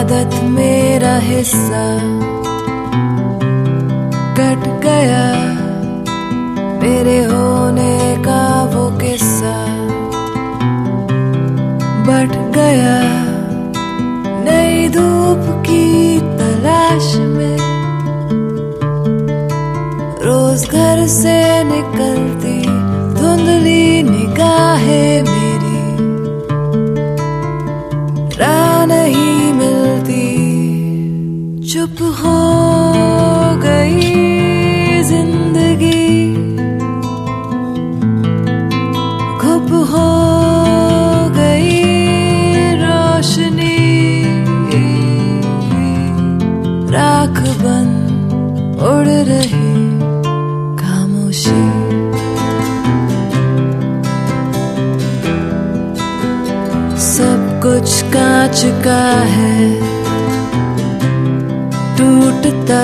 आदत मेरा हिस्सा कट गया, मेरे होने का वो किस्सा बट गया। नई धूप की तलाश में रोज घर से निकलती धुंधली निगाहें मेरी, राह नहीं मिलती, चुप हो गई जिंदगी, गुम हो गई रोशनी, राख बन उड़ रही खामोशी। सब कुछ कांच का है टूटता,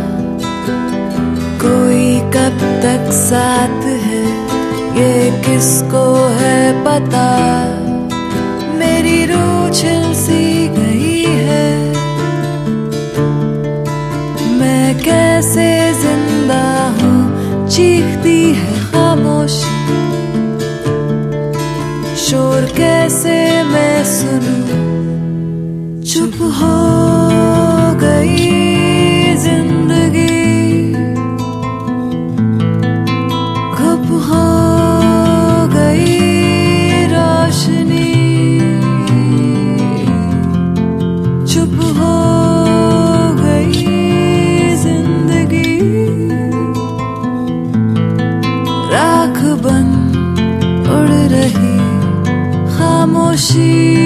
कोई कब तक साथ है ये किसको है पता। मेरी रूह छिल सी गई है, मैं कैसे जिंदा हूँ, चीखती है खामोशी, शोर कैसे मैं सुनूं, चुप हो गई जिंदगी, गुम हो गई रोशनी, चुप हो गई जिंदगी, राख बन उड़ रही खामोशी।